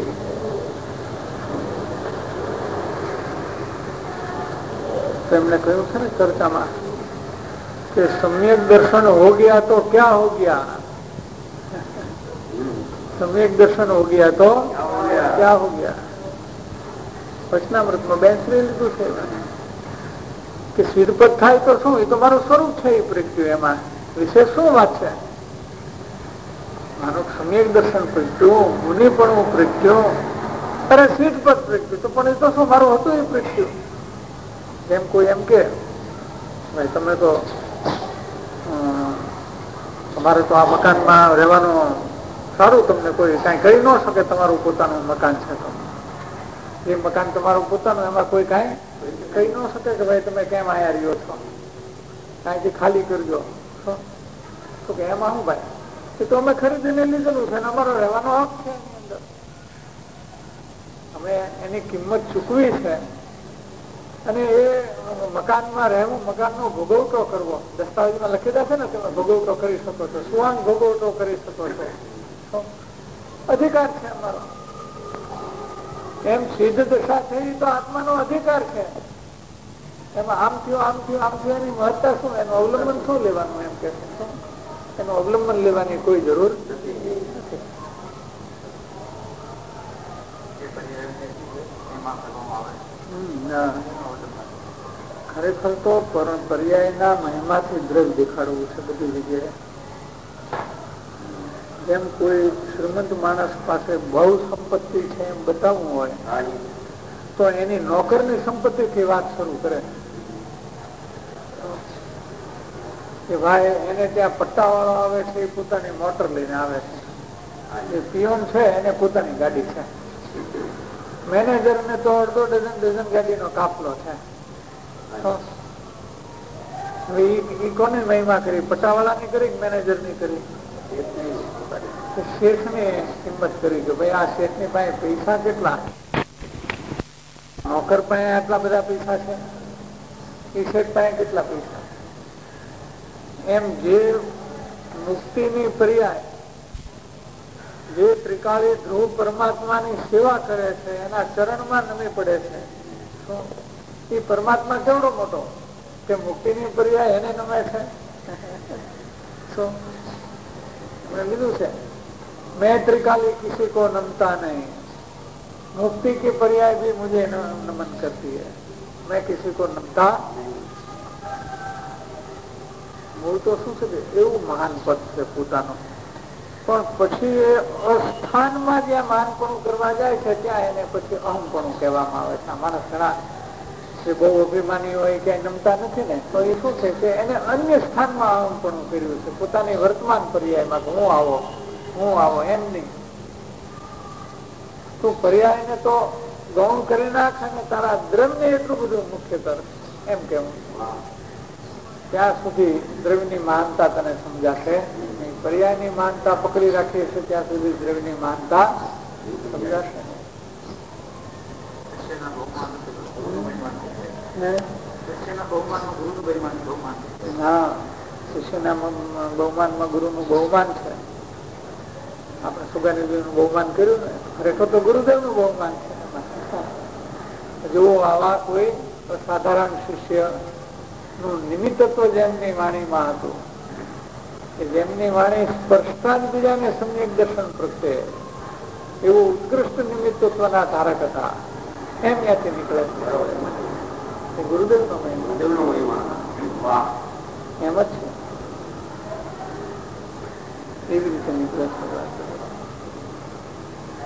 B: તેમણે કહ્યું છે ને ચર્ચામાં કે સમ્યક દર્શન હો ગયા તો ક્યાં હો ગયા, સમ્યક દર્શન હો ગયા તો ક્યાં હો ગયા. વચનામૃતમાં બેસરી લીધું છે કે સિદ્ધપદ થાય તો શું, એ તો મારું સ્વરૂપ છે. એ પ્રગટ્યું, એમાં વિશેષ શું વાત છે? મારું સમ્યક દર્શન પ્રગટ્યું, મુનિ પણ હું પ્રગટ્યો, અરે સિદ્ધપદ પ્રગટ્યું તો પણ એ તો શું મારું હતું એ પ્રગટ્યું. જેમ કોઈ એમ કે ભાઈ તમે તો તમારે તો આ મકાનમાં રહેવાનું સારું, તમને કોઈ કઈ કહી ન શકે તમારું પોતાનું મકાન છે તો એ મકાન તમારું પોતાનું, એમાં કોઈ કઈ કહી ન શકે કે ભાઈ તમે કેમ આયા રહ્યો છો, કાંઈથી ખાલી કરજો. તો કે એમાં શું ભાઈ, એ તો અમે ખરીદીને લીધેલું છે, અમારો રહેવાનો હક છે એની અંદર, અમે એની કિંમત ચૂકવી છે. અને એ મકાનમાં રહેવું, મકાનનો ભોગવટો કરવો, દસ્તાવેજમાં લખેલા છે ને તમે ભોગવટો કરી શકો છો, સુવાંગ ભોગવટો કરી શકો છો, અધિકાર છે અમારો. એમ સિદ્ધ દશા છે એ તો આત્માનો અધિકાર છે. એમાં આમ થયું આમ થયું આમ થયું એની મહત્તા શું, એનું અવલંબન શું લેવાનું, એમ કે એનું અવલંબન લેવાની કોઈ જરૂર નથી. ખરેખર તો પર્યાયના મહિમાથી દ્રવ્ય દેખાડવું છે બધી જગ્યાએ. જેમ કોઈ શ્રીમંત માણસ પાસે બહુ સંપત્તિ છે એમ બતાવવું હોય તો એની નોકરની સંપત્તિથી વાત શરૂ કરે કે ભાઈ એને ત્યાં પટ્ટા વાળો આવે છે એ પોતાની મોટર લઈને આવે છે, જે પીઓન છે એને પોતાની ગાડી છે, મેનેજર ને તો અડધો ડઝન ડઝન ગાડીનો કાફલો છે. એ કોની મહિમા કરી, પટ્ટાવાળા ની કરી, મેનેજર ની કરી? શેઠ ની કિંમત કરી કે ભાઈ આ શેઠ ની પાસે પૈસા કેટલા, નોકર પાસે આટલા બધા પૈસા છે, એ શેઠ પાસે કેટલા પૈસા. એમ જે મુક્તિની પર્યાય, જે ત્રિકાળી ધ્રુવ પરમાત્માની સેવા કરે છે, એના ચરણમાં નમી પડે છે, એ પરમાત્મા કેવડો મોટો કે મુક્તિની પર્યાય એને નમે છે. શું લીધું છે, मैं त्रिकाली किसी को नमता नहीं, मुक्ति की पर्याय भी मुझे नमन करती है, मैं किसी को नमता. મૂળ તો શું છે, એવું મહાન પદ છે પોતાનું, પણ પછી એ અસ્થાનમાં જ્યાં મહાનપણું કરવા જાય છે ત્યાં એને પછી અહમપણું કહેવામાં આવે છે. માણસ ઘણા જે બહુ અભિમાની હોય ક્યાંય નમતા નથી ને, તો એ શું છે કે એને અન્ય સ્થાનમાં અહમપણું કર્યું છે, પોતાની વર્તમાન પર્યાયમાં હું આવો હું આવો એમ નહીં. તું પર્યાયને તો ગૌણ કરી નાખ અને તારા દ્રવ્યને એટલું બધું મુખ્ય કર, એમ કેવું. ત્યાં સુધી દ્રવ્યની મહાનતા તને સમજાશે નહીં. પર્યાયની મહાનતા પકડી રાખીએ છીએ ત્યાં સુધી દ્રવ્યની મહાનતા સમજાશે નહીં. હા, શિષ્યના બહુમાનમાં ગુરુનું બહુમાન છે. આપણે સુગાનીદેવ નું બહુમાન કર્યું ને, ખરેખર તો ગુરુદેવ નું બહુમાન છે. જો આવા કોઈ સાધારણ શિષ્ય નું નિમિત્તત્વ જેમની વાણીમાં હતું કે જેમની વાણી સ્પર્શતા જ બીજાને સમ્યક દર્શન પ્રત્યે એવું ઉત્કૃષ્ટ નિમિત્તત્વના ધારક હતા, એમ ત્યાંથી નીકળે છે. ગુરુદેવ નો મહિમા એમ જ છે, એવી રીતે નીકળે છે.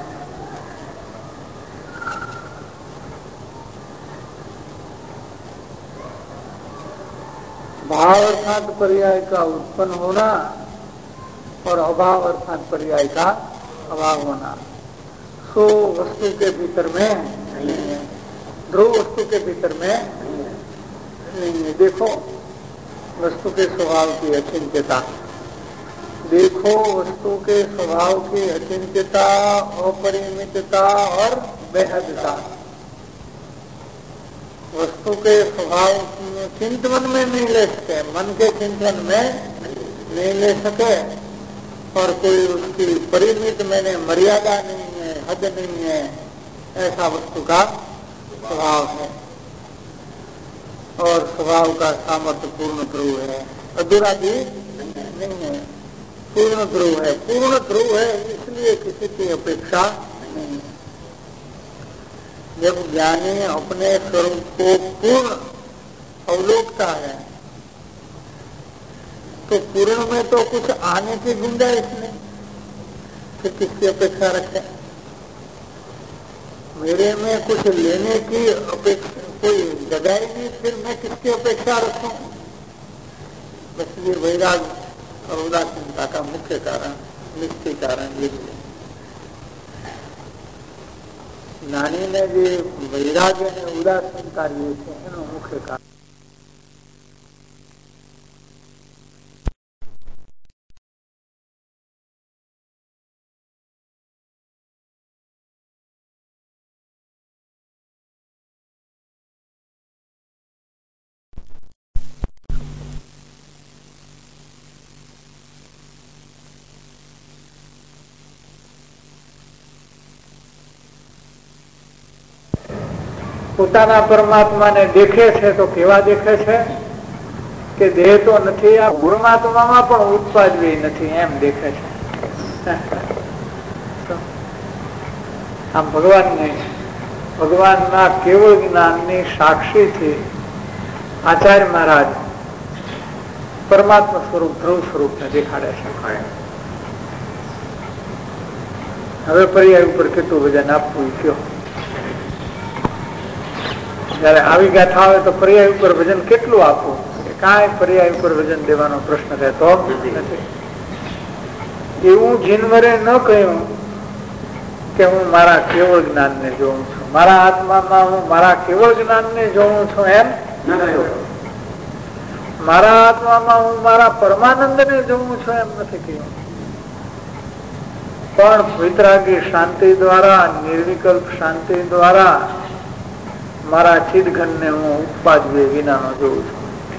B: भाव अर्थात पर्याय का उत्पन्न होना और अभाव अर्थात पर्याय का अभाव होना, सो वस्तु के भीतर में नहीं है, ध्रुव वस्तु के भीतर में नहीं है। देखो वस्तु के स्वभाव की अचिंत्यता, देखो वस्तु के स्वभाव की अचिंत्यता, अपरिमितता और बेहदता। वस्तु के स्वभाव चिंतन में नहीं ले सके, मन के चिंतन में नहीं ले सके, और कोई उसकी परिमित मैंने मर्यादा नहीं है, हद नहीं है, ऐसा वस्तु का स्वभाव है। और स्वभाव का सामर्थ्य पूर्ण ध्रुव है, अधूरा भी नहीं है, पूर्ण ध्रुव है। पूर्ण ध्रुव है इसलिए किसी की अपेक्षा नहीं है। जब ज्ञानी अपने स्वरूप को पूर्ण अवलोकता है तो पूर्ण में तो कुछ आने की गुंजाइश नहीं, फिर किसकी अपेक्षा रखे? मेरे में कुछ लेने की अपेक्षा कोई जगाएगी, फिर मैं किसकी अपेक्षा रखूं? बस ये वैराग्य और उदासीनता का मुख्य कारण, निश्चय कारण ये है। ज्ञानी ने जे वैराग्य ने उदासीनता लिए છે એનું મુખ્ય કારણ પોતાના પરમાત્માને દેખે છે તો કેવા દેખે છે કે દેહ તો નથી, આ પરમાત્મામાં પણ ઉત્પાદવી નથી એમ દેખે છે। આમ ભગવાનને ભગવાનના કેવળ જ્ઞાનની સાક્ષીથી આચાર્ય મહારાજ પરમાત્મા સ્વરૂપ ધ્રુવ સ્વરૂપને દેખાડે છે। હવે પર્યાય ઉપર કેટલું વજન આપવું કયો? જયારે આવી ગાથા આવે તો પર્યાય ઉપર વજન કેટલું આપવું? કાંઈ પર્યાય ઉપર વજન દેવાનો પ્રશ્ન રહેતો નથી। એવું જીનવરે ન કહ્યું કે હું મારા કેવળ જ્ઞાનને જોઉં છું, મારા આત્મામાં હું મારા કેવળ જ્ઞાનને જોઉં છું એમ ન કહ્યું, મારા આત્મામાં હું મારા પરમાનંદને જોઉં છું એમ નથી કહ્યું। પણ વિતરાગી શાંતિ દ્વારા, નિર્વિકલ્પ શાંતિ દ્વારા મારા ચિદઘન ने હું ઉપાધિ વિનાનો જોઉં છું।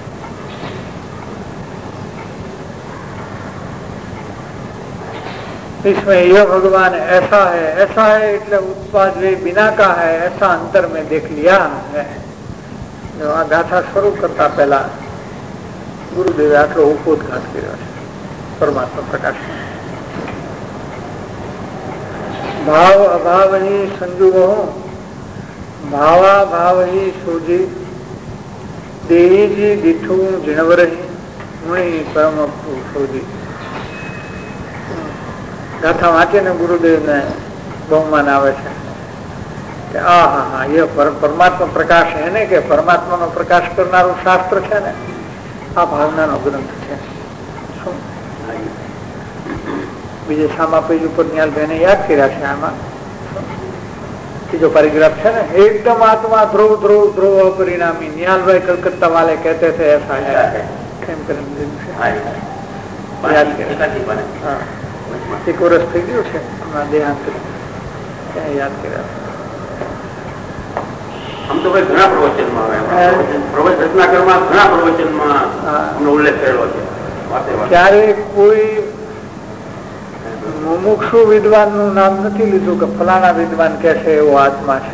B: इसमें यह भगवान ऐसा है, ऐसा है એટલે ઉપાધિ बिना का है, ऐसा अंतर में देख लिया है। जो आ गाथा शुरू करता पहला गुरुदेवे आटलो उपोद्घात કર્યો છે પરમાત્મા પ્રકાશ। भाव अभाव ही संजुगो भावा भाव ही सूझी देही जी दिठू जिणवरही मुनि परम सूझी। गाथा वांचे ने गुरुदेव ने बहुमान आवे छे कि आ हा हा ये पर, परमात्मा प्रकाश है ने, कि परमात्मा नो प्रकाश करनारू शास्त्र है ने, आ भावना नो ग्रंथ है। बीजे सामा पेज पर न्याल बेने याद कर्या छे। आमा जो पैराग्राफ है ना, एकदम आत्मा ध्रुव ध्रुव ध्रुव परिणामी, निहाल भाई कलकत्ता वाले कहते थे ऐसा है। एक वर्ष थी गयु है देहांत याद कर्या।
C: हम तो भाई घना प्रवचन में प्रवचन रत्नाकर में घना प्रवचन में उल्लेख करेलो छे।
B: क्यारे कोई मुमुक्षु विद्वान नु नाम नहीं लीधु कि फलाना विद्वान कैसे वो आत्मा है।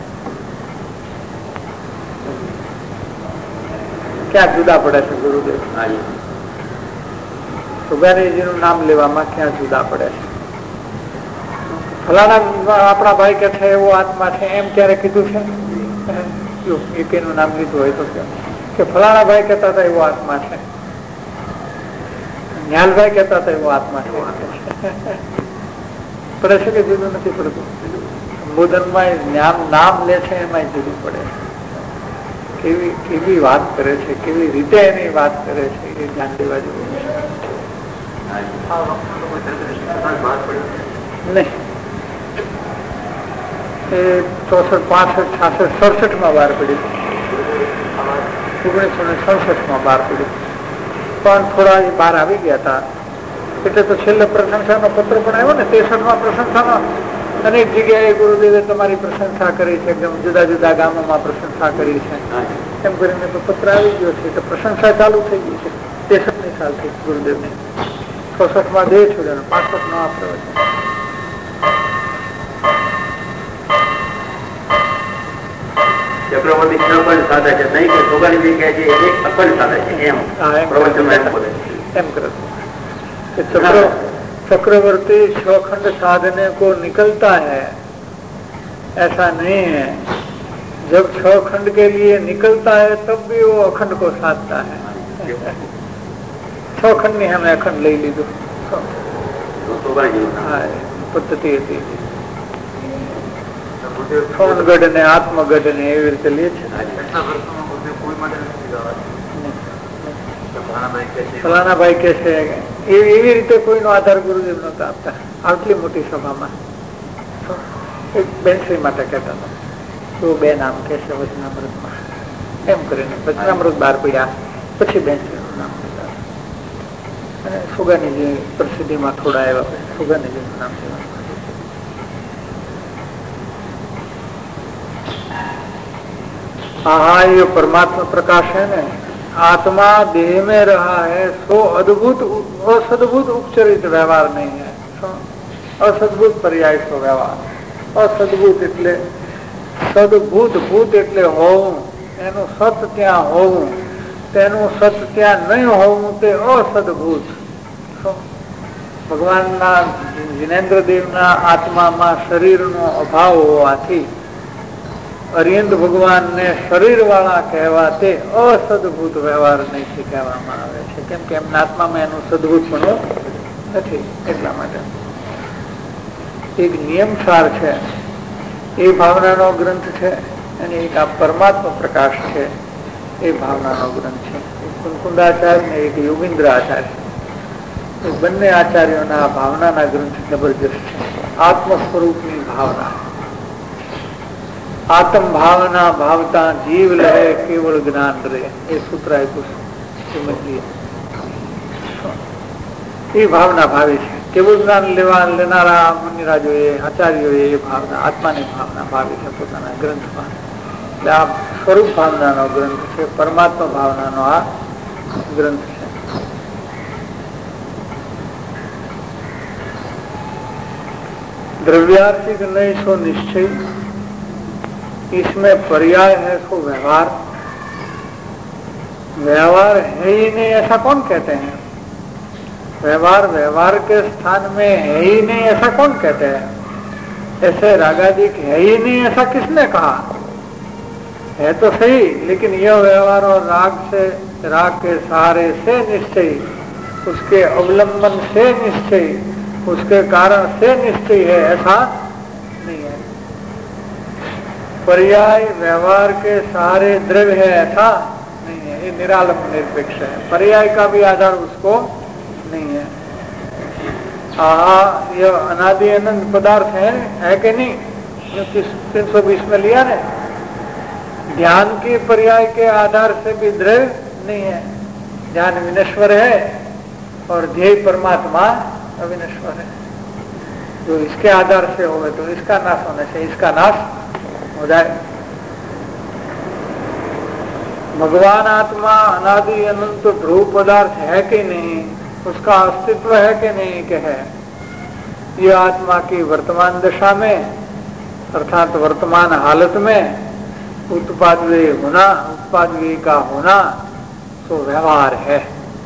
B: क्या जुदा पड़े છે गुरुदेव? सुगारीजी नु नाम लेवामां क्या जुदा पड़े છે? फलाना अपना भाई के છે એવો આત્મા છે એમ ક્યારે કીધું છે? એકેનું નામ લીધું હોય તો કે ફલાણા ભાઈ કહેતા હતા એવો આત્મા છે, ન્યાલભાઈ કહેતા હતા એવો આત્મા છે। પડે છે કે જુદું નથી પડતું? સંબોધનમાં નામ નામ લે છે એમાં જુદું પડે છે। કેવી કેવી વાત કરે છે, કેવી રીતે એની વાત કરે છે, એ ધ્યાન દેવા જેવું છે. નહીં, એ ચોસઠ પાસઠ છાસઠ સડસઠ માં બહાર પડ્યું, ઓગણીસો ને સડસઠ માં બહાર પડ્યું. પણ થોડા એ બહાર આવી ગયા હતા એટલે તો છેલ્લે પ્રશંસાનો પત્ર પણ આવ્યો ને. ત્રેસઠ માં પ્રશંસાનો અનેક જગ્યાએ ગુરુદેવે તમારી પ્રશંસા કરી છે, એકદમ જુદા જુદા ગામોમાં પ્રશંસા કરી છે, એમ કરીને તો પત્ર આવી ગયો છે. તો પ્રશંસા ચાલુ થઈ ગઈ છે. ત્રેસઠ ની સાલથી ગુરુદેવની. ચોસઠ માં દેહ છોડ્યો, પાસઠ નો આ પ્રવચન.
C: ચક્રવર્તી અખંડ સાધક છે, નહીં કે સોગાની કહે છે એક અખંડ સાધક છે, એમ પ્રવચનમાં એમ બોલે
B: એમ કરે. चक्रवर्ती छखंड साधने को निकलता है, ऐसा नहीं है. जब छह खंड के लिए निकलता है तब भी वो अखंड को साधता है. छह खंड ની हमें अखंड લઈ લીધું. પદ્ધતિ હતી. સોનગઢ ને આત્મગઢ ને એવી રીતે લે છે. ફલાણાભાઈ કે છે એવી રીતે કોઈનો આધાર ગુરુદેવ નતા આપતા. આટલી મોટી સભામાં એક બેનશ્રી માટે કહેતા હતા, તો બે નામ કે છે વચનામૃતમાં, એમ કરીને વચનામૃત બહાર પડ્યા પછી બેનશ્રી નું નામ કહેતા. અને સુગાનીજી પ્રસિદ્ધિમાં થોડા આવ્યા, સુગાનીજી નું નામ લેવાનું. हाँ, ये परमात्मा प्रकाश है ना, आत्मा देह में रहा है, सो अद्भुत असद्भुत उपचरित व्यवहार नहीं है. असद्भुत पर्याय सो व्यवहार. असद्भुत એટલે સદભૂત, ભૂત એટલે હોવું, એનું સત ત્યાં હોવું, તેનું સત ત્યાં નહીં હોવું તે અસદભૂત. ભગવાનના જિનેન્દ્રદેવના આત્મામાં શરીરનો અભાવ હોવાથી અરિયંત ભગવાનને શરીર વાળા કહેવા તે અસદભૂત વ્યવહાર નહીં કહેવામાં આવે છે, કેમ કે એમના આત્મામાં એનું સદભૂત પણ નથી. એટલા માટે એક નિયમસાર છે, એ ભાવનાનો ગ્રંથ છે, અને એક આ પરમાત્મા પ્રકાશ છે, એ ભાવનાનો ગ્રંથ છે. કુંકુંદાચાર્ય ને એક યોગીન્દ્ર આચાર્ય, એ બંને આચાર્યોના આ ભાવનાના ગ્રંથ જબરજસ્ત છે. આત્મ સ્વરૂપની ભાવના. आत्म भावना भावता जीव लहे केवल ज्ञान रहे, ये सूत्र आप्યું સમજીએ. એ ભાવના ભાવી છે. કેવળ જ્ઞાન લેવા લેનારા મુનિરાજોએ આચાર્યોએ એ ભાવના, આત્માની ભાવના ભાવી છે પોતાના ગ્રંથમાં. એટલે આ સ્વરૂપ ભાવનાનો ગ્રંથ છે, પરમાત્મા ભાવનાનો આ ગ્રંથ છે. द्रव्यार्थिक नहीं सो निश्चय, इसमें पर्याय है सो व्यवहार. व्यवहार है ही नहीं ऐसा कौन कहते हैं? व्यवहार व्यवहार के स्थान में है ही नहीं ऐसा कौन कहते हैं? ऐसे रागादिक है ही नहीं ऐसा किसने कहा? है तो सही, लेकिन यह व्यवहार और राग से, राग के सहारे से निश्चय, उसके अवलंबन से निश्चय, उसके कारण से निश्चय है, ऐसा नहीं है. पर्याय व्यवहार के सहारे द्रव्य है, ऐसा नहीं है. ये निरालंब निरपेक्ष है. पर्याय का भी आधार उसको नहीं है. आहा, यह अनादि अनंत पदार्थ है, है कि नहीं? तीन सौ बीस में लिया ने, ध्यान के पर्याय के आधार से भी द्रव्य नहीं है. ध्यान विनश्वर है और ध्येय परमात्मा अविनश्वर है. जो इसके आधार से हो तो इसका नाश होने से इसका नाश हो जाए. भगवान आत्मा अनादि अनंत ध्रुव पदार्थ है कि नहीं, उसका अस्तित्व है कि नहीं कि है. ये आत्मा की वर्तमान दशा में अर्थात वर्तमान हालत में उत्पादव्यय होना, उत्पादव्यय का होना तो व्यवहार है.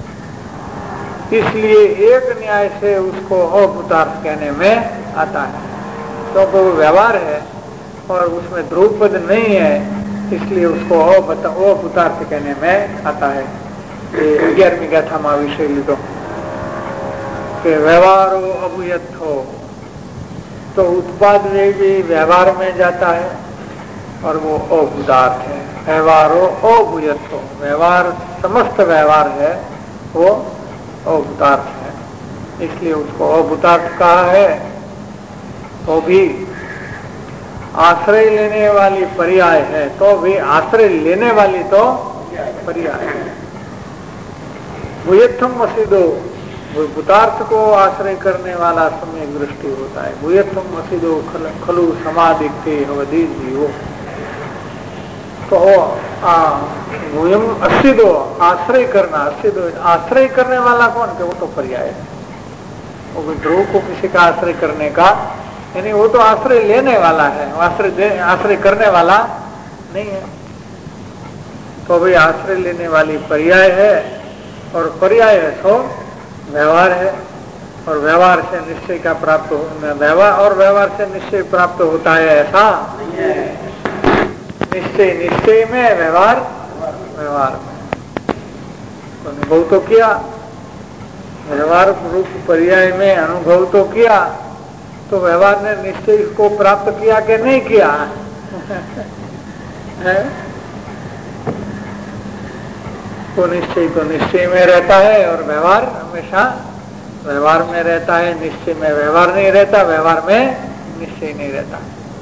B: इसलिए एक न्याय से उसको अपुतार्थ कहने में आता है. तो वो व्यवहार है और उसमें ध्रुवपद नहीं है, इसलिए उसको अपुतार्थ कहने में आता है. ग्यारहवीं गाथा में विषय लीधो कि व्यवहारो अभूयत हो, तो उत्पाद भी व्यवहार में जाता है और वो अभूतार्थ है। व्यवहारो अभूयत्व, व्यवहार समस्त व्यवहार है वो अभूतार्थ है, इसलिए उसको अभूतार्थ कहा है। तो भी आश्रय लेने वाली पर्याय है, तो भी आश्रय लेने वाली तो पर्याय है। भूयत्थम वसिदो, भूतार्थ को आश्रय करने वाला सम्यक दृष्टि होता है। भूयत्थम वसिदो खल, खलु समाधिक्ते हवदि जीवो, तो भूयम असिदो, आश्रय करना, असिदो आश्रय करने वाला कौन के, वो तो पर्याय है। वो ध्रुव को किसी का आश्रय करने का, यानी वो तो आश्रय लेने वाला है, आश्रय आश्रय करने वाला नहीं है। तो भाई आश्रय लेने वाली पर्याय है, और पर्याय है तो व्यवहार है, और व्यवहार से निश्चय का प्राप्त हो, व्यवहार और व्यवहार से निश्चय प्राप्त होता है ऐसा निश्चय, निश्चय में व्यवहार, व्यवहार में अनुभव तो किया, व्यवहार रूप पर्याय में अनुभव तो किया, तो व्यवहार ने निश्चय को प्राप्त किया कि नहीं किया है? तो निश्चय तो निश्चय में रहता है, और व्यवहार हमेशा व्यवहार में रहता है। निश्चय में व्यवहार नहीं रहता, व्यवहार में निश्चय नहीं रहता।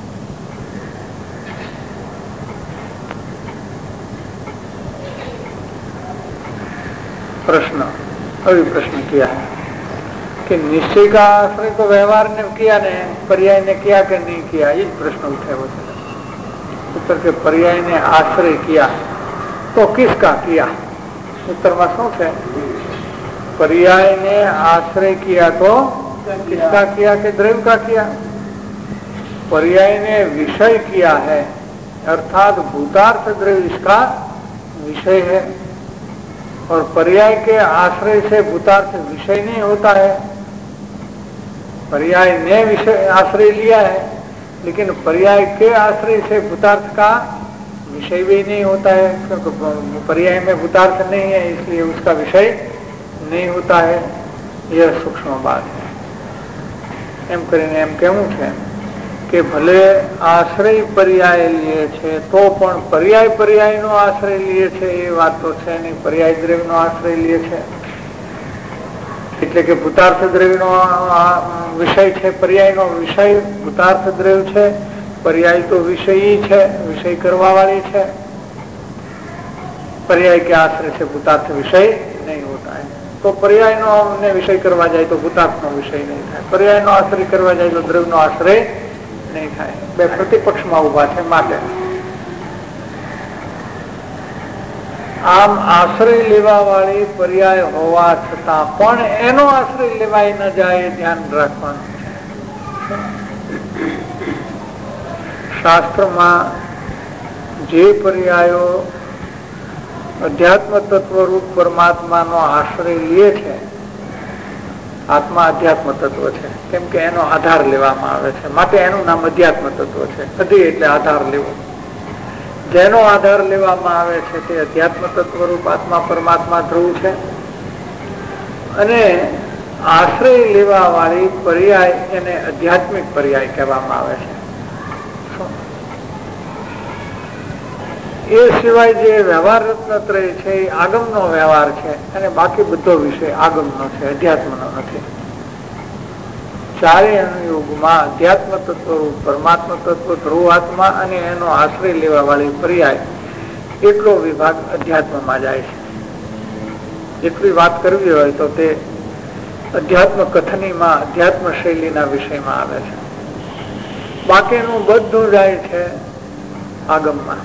B: प्रश्न, अभी प्रश्न किया है कि निश्चय का आश्रय तो व्यवहार ने किया ने, पर्याय ने किया कि नहीं किया, ये प्रश्न उठे वो उत्तर के पर्याय ने आश्रय किया तो किसका किया? उत्तर में शू है? पर्याय ने आश्रय किया तो किसका किया कि द्रव्य का किया? पर्याय ने विषय किया है, अर्थात भूतार्थ द्रव्य इसका विषय है, और पर्याय के आश्रय से भूतार्थ विषय नहीं होता है। पर्याय ने विषय आश्रय लिया है, लेकिन पर्याय के आश्रय से भूतार्थ का विषय भी नहीं होता है, क्योंकि पर्याय में भूतार्थ नहीं है, इसलिए उसका विषय नहीं होता है। यह सूक्ष्म बात है। एम करीने एम कहूं है कि भले आश्रय पर्याय लिए छे तो पण पर्याय पर्याय नो आश्रय लिए छे ए बात तो छे नहीं, पर्याय द्रव्य नो आश्रय लिए छे એટલે કે ભૂતાર્થ દ્રવ્યનો વિષય છે, પર્યાયનો વિષય ભૂતાર્થ દ્રવ્ય છે, पर्याय तो विषयी है, विषय करवा वाली है। पर्याय के आश्रय से भूतार्थ विषय नहीं होता है, तो पर्याय नो ने विषय करवा जाए तो भूतार्थ नो विषय नहीं था, पर्याय नो आश्रय करवा जाए तो द्रव्य नो आश्रय नहीं था। बे प्रतिपक्ष में उभा है। माटे आम आश्रय लेवा वाली पर्याय होवा छता पण एनो आश्रय लेवाय न जाए, ध्यान राखवानुं। शास्त्र में जे पर्यायो अध्यात्म तत्व रूप परमात्मा नो आश्रय लिए छे, आत्मा अध्यात्म तत्व है, केम के एनो आधार लेवामां आवे छे, माटे एनुं नाम अध्यात्म तत्व है। अधि एटले आधार लेवो, जेनो आधार लेवामां आवे छे ते अध्यात्म तत्व रूप आत्मा परमात्मा ध्रुव है, अने आश्रय लेवा वाली पर्याय एने आध्यात्मिक पर्याय कहेवामां आवे छे। ए सिवाय जे व्यवहार रत्नत्रय छे ए आगमनो व्यवहार छे, अने बाकी बधो विषय आगमनो छे, अध्यात्मनो नथी। चारे अनुयोगमां अध्यात्म तत्व रूप परमात्मा तत्व ध्रुव आत्मा अने एनो आश्रय लेवा वाली पर्याय એટલો વિભાગ અધ્યાત્મમાં જાય છે। એટલી વાત કરવી હોય તો તે અધ્યાત્મ કથનીમાં અધ્યાત્મ શૈલીના વિષયમાં આવે છે, બાકીનું બધું જાય છે આગમમાં।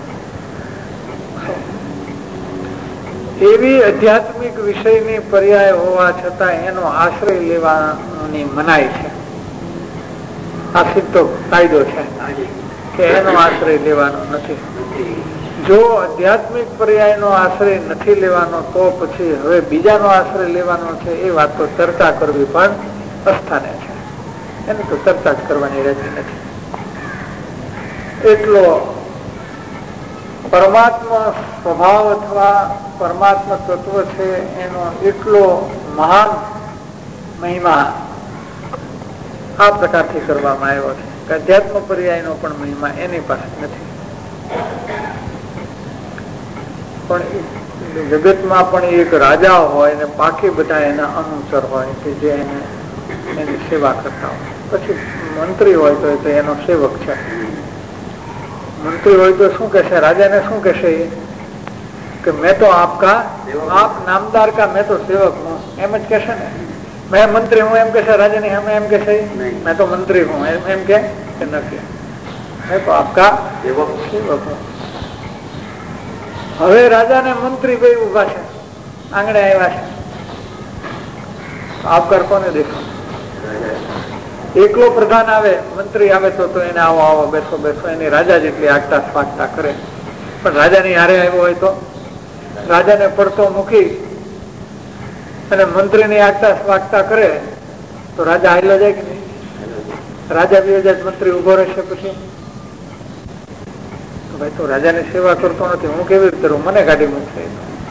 B: એવી આધ્યાત્મિક વિષયની પર્યાય હોવા છતાં એનો આશ્રય લેવાની મનાઈ છે। આ સિદ્ધો કાયદો છે કે એનો આશ્રય લેવાનો નથી। જો આધ્યાત્મિક પર્યાયનો આશ્રય નથી લેવાનો તો પછી હવે બીજાનો આશ્રય લેવાનો છે એ વાત તો ચર્ચા કરવી પણ અસ્થાને છે, એને તો ચર્ચા જ કરવાની રહેતી નથી। એટલો પરમાત્મા સ્વભાવ અથવા પરમાત્મા તત્વ છે એનો એટલો મહાન મહિમા આ પ્રકારથી કરવામાં આવ્યો છે કે અધ્યાત્મ પર્યાયનો પણ મહિમા એની પાસે નથી। પણ જગતમાં પણ એક રાજા હોય ને બાકી બધા એના અનુસર હોય કે જે એને એની સેવા કરતા હોય. પછી મંત્રી હોય તો એનો સેવક છે. મંત્રી હોય તો શું કહેશે? રાજાને શું કહેશે કે મેં તો આપકા આપ નામદાર કા મેં તો સેવક હું, એમ જ કહેશે ને. મેં મંત્રી હું એમ કહેશે રાજા ની સામે? એમ કહેશે મેં તો મંત્રી હું એમ કે નથી, મેં તો આપકા સેવક સેવક હું. હવે રાજા ને મંત્રી બે ઉભા છે, આંગણે આવ્યા છે. આવકાર કોને દેખો? એકલો પ્રધાન આવે, મંત્રી આવે તો એને આવો આવો બેસો બેસો એની રાજા જેટલી આગતા સ્વાગતા કરે. પણ રાજાની હારે આવ્યો હોય તો રાજાને પડતો મૂકી અને મંત્રીની આગતા સ્વાગતા કરે તો રાજા હાલ્યો જાય કે નહીં? રાજા બે હજાર મંત્રી ઉભો રહેશે પછી ભાઈ તો રાજાની સેવા કરતો નથી, હું કેવી રીતે કરું? મને ગાડી મૂકશે.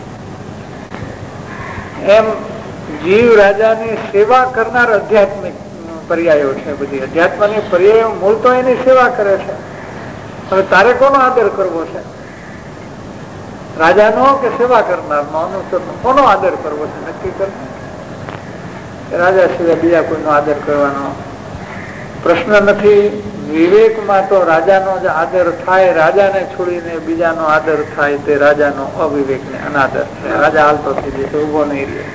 B: એમ જીવ રાજાની સેવા કરનાર આધ્યાત્મિક પર્યાયો છે. બધી અધ્યાત્મની પર્યાયો મૂળ તો એની સેવા કરે છે. હવે તારે કોનો આદર કરવો છે? રાજાનો કે સેવા કરનારનો, અનુસરનો? કોનો આદર કરવો છે નક્કી કર. રાજા સિવાય બીજા કોઈનો આદર કરવાનો પ્રશ્ન નથી. વિવેકમાં તો રાજાનો જ આદર થાય, રાજાને છોડીને બીજાનો આદર થાય તે રાજાનો અવિવેક ને અનાદર છે. રાજા હાલતો થઈ જાય તો ઉભો નહીં રહે.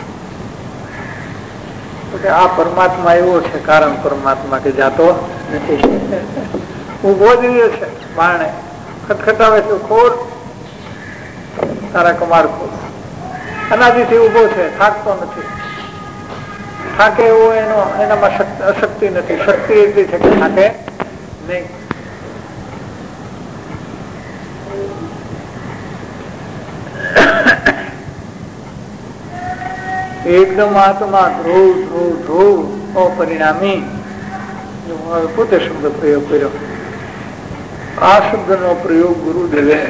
B: આ પરમાત્મા એવો છે, કારણ પરમાત્મા કે જાતો નથી, ઉભો જ રહે છે. બારણે ખટખટાવે છે, ખોર તારા કમાડ ખોર. અનાદિથી ઉભો છે, થાકતો નથી. થાકે એવો એનો એનામાં અશક્તિ નથી. શક્તિ એટલી છે કે થાકે નહીં. એકદમ આત્મા ધ્રુવ ધ્રુવ ધ્રુવ અપરિણામી. પોતે શબ્દ પ્રયોગ કર્યો. આ શબ્દનો પ્રયોગ ગુરુદેવે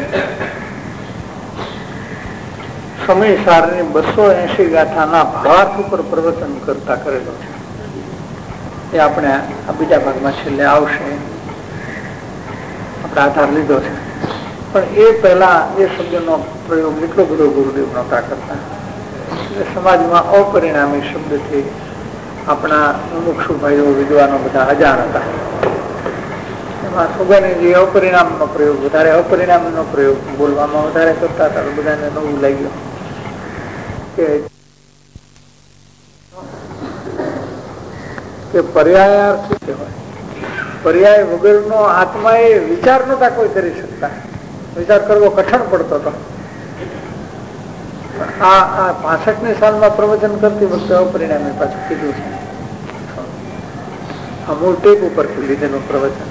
B: સમય સારની બસો એસી ગાથાના ભાવાર્થ ઉપર પ્રવચન કરતા કરેલો છે. એ આપણે આ બીજા ભાગમાં છેલ્લે આવશે, આપણે આધાર લીધો છે. પણ એ પહેલા એ શબ્દનો પ્રયોગ એટલો બધો ગુરુદેવ નહોતા કરતા. સમાજમાં અપરિણામી શબ્દથી આપણા મુમુક્ષુ ભાઈઓ વિદ્વાનો બધા અજાણ હતા. એમાં સુગાનીજી અપરિણામનો પ્રયોગ વધારે અપરિણામનો પ્રયોગ બોલવામાં વધારે કરતા હતા. બધાને નવું લાગ્યું કે પર્યાયાર્થ કહેવાય. પર્યાય વગરનો આત્મા એ વિચાર નતા કોઈ કરી શકતા. વિચાર કરવો કઠણ પડતો હતો. આ આ પાસઠ ની સાલમાં પ્રવચન કરતી વખતે અપરિણામી પાછું કીધું છે. આ મૂળ ટેપ ઉપરથી લીધેલું પ્રવચન.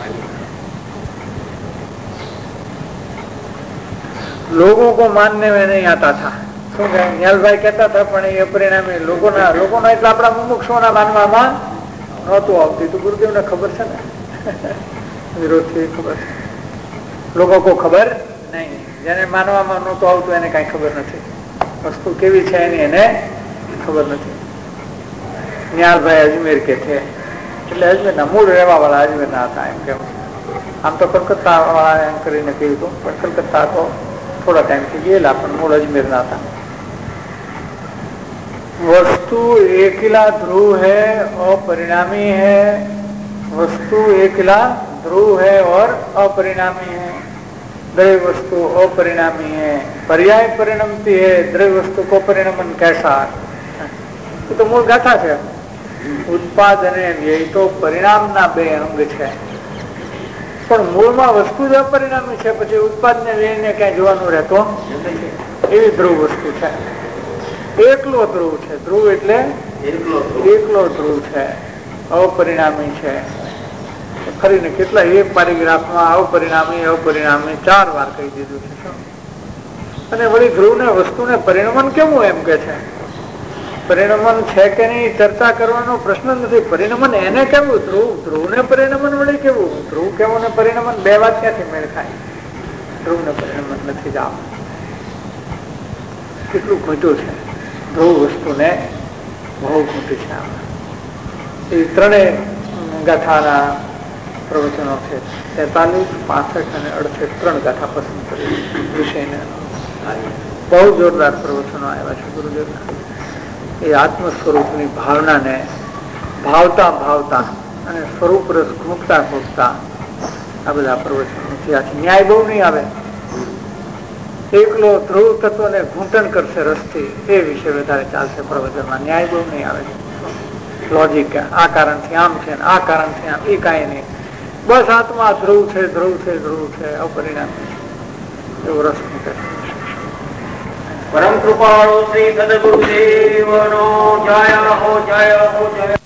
B: लोगों को मानने में नहीं आता था. શું કહે નિહાલભાઈ કહેતા હતા, પણ એ અપરિણામી લોકોના લોકોના એટલે આપણા મુમુક્ષોના માનવામાં નહોતું આવતું. તો ગુરુદેવને ખબર છે ને, વિરોધથી ખબર છે. લોકો કો ખબર નહીં. જેને માનવામાં નહોતું આવતું એને કઈ ખબર નથી. વસ્તુ કેવી છે એની એને ખબર નથી. નિહાલભાઈ અજમેર કે છે, એટલે અજમેરના મૂળ રહેવા વાળા અજમેરના હતા એમ કેમ. આમ તો કલકત્તા વાળા એમ કરીને કહ્યું હતું, પણ કલકત્તા તો થોડા ટાઈમથી ગયેલા, પણ મૂળ અજમેર ના હતા. वस्तु एकला ध्रुव है और परिणामी है. वस्तु एकला ध्रुव है और अपरिणामी है. द्रव्य वस्तु अपरिणामी है. पर्याय परिणमती है. द्रव्य वस्तु को परिणमन कैसा? ये तो मूળ ગાથા છે. ઉત્પાદન અને વ્યય તો પરિણામના બે અંગ છે, પણ મૂળમાં વસ્તુ જ અપરિણામી છે. પછી ઉત્પાદન ને વ્યયને ક્યાંય જોવાનું રહેતો નથી. એવી ધ્રુવ વસ્તુ છે. એકલો ધ્રુવ છે. ધ્રુવ એટલે એકલો ધ્રુવ છે, અપરિણામી છે. ફરીને કેટલા એક પેરેગ્રાફમાં અપરિણામી અપરિણામી ચાર વાર કહી દીધું છે. અને વળી ધ્રુવ ને વસ્તુને પરિણમન કેવું એમ કે છે? પરિણમન છે કે નહીં ચર્ચા કરવાનો પ્રશ્ન નથી. પરિણમન એને કેવું? ધ્રુવ ધ્રુવ ને પરિણમન વળી કેવું? ધ્રુવ કેવું ને પરિણમન બે વાત ક્યાંથી મેળ ખાય? ધ્રુવ ને પરિણમન નથી જ. આમ કેટલું ખોટું છે. ધ્રુવ વસ્તુને બહુ ખોટી છે. એ ત્રણેય ગાથાના પ્રવચનો છે. તેતાલીસ પાસઠ અને અડસઠ ત્રણ ગાથા પસંદ કરી વિષયને બહુ જોરદાર પ્રવચનો આવ્યા છે ગુરુદેવના. એ આત્મ સ્વરૂપની ભાવનાને ભાવતા ભાવતા અને સ્વરૂપ રસ ઘૂંટતા ઘૂંટતા આ બધા પ્રવચનો થયા છે. ન્યાય બહુ નહીં આવે, એકલો ધ્રુવ તત્વને ઘૂંટણ કરશે રસથી એ વિશે વધારે ચાલશે પ્રવચનમાં. ન્યાય બહુ નહીં આવે, લોજિક આ કારણથી આમ છે આ કારણથી આમ, એ કાંઈ નહીં. બસ આત્મા ધ્રુવ છે ધ્રુવ છે ધ્રુવ છે અપરિણામ એવો રસ ઘૂંટે.
C: પરમ કૃપાળુ શ્રી સદગુરુદેવનો જય હો જય હો જય.